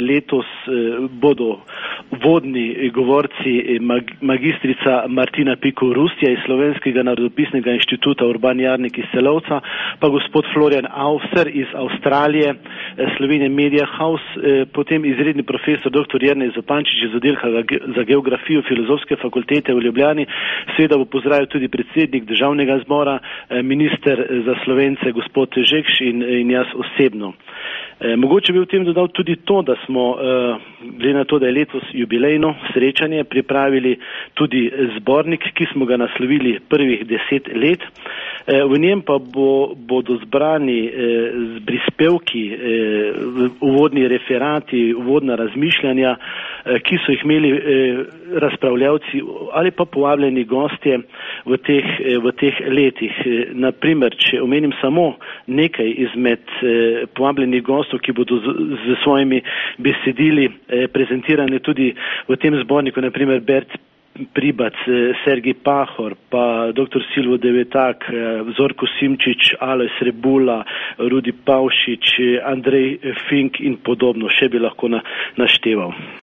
letos bodo vodni govorci magistrica Martina Piko Rustja iz Slovenskega narodopisnega inštituta Urban Jarnik iz Celovca, pa gospod Florian Aufser iz Avstralije, Slovenija Media House, potem izredni profesor dr. Jernej Zupančič iz oddelka za geografijo Filozofske fakultete v Ljubljani, seveda bo pozdravil tudi predsednik Državnega zbora, minister za Slovence gospod Žekš in jaz osebno. Mogoče bi v tem dodal tudi to, da smo, glede na to, da je letos jubilejno srečanje, pripravili tudi zbornik, ki smo ga naslovili prvih 10 let. V njem pa bodo zbrani z prispevki, uvodni referati, uvodna razmišljanja, ki so jih imeli razpravljavci ali pa povabljeni gostje v teh letih. Naprimer, če omenim samo nekaj izmed povabljenih gostov, ki bodo z svojimi besedili prezentirane tudi v tem zborniku, naprimer Bert Pribac, Sergij Pahor, pa dr. Silvo Devetak, Zorko Simčič, Alojz Rebula, Rudi Pavšič, Andrej Fink in podobno. Še bi lahko našteval.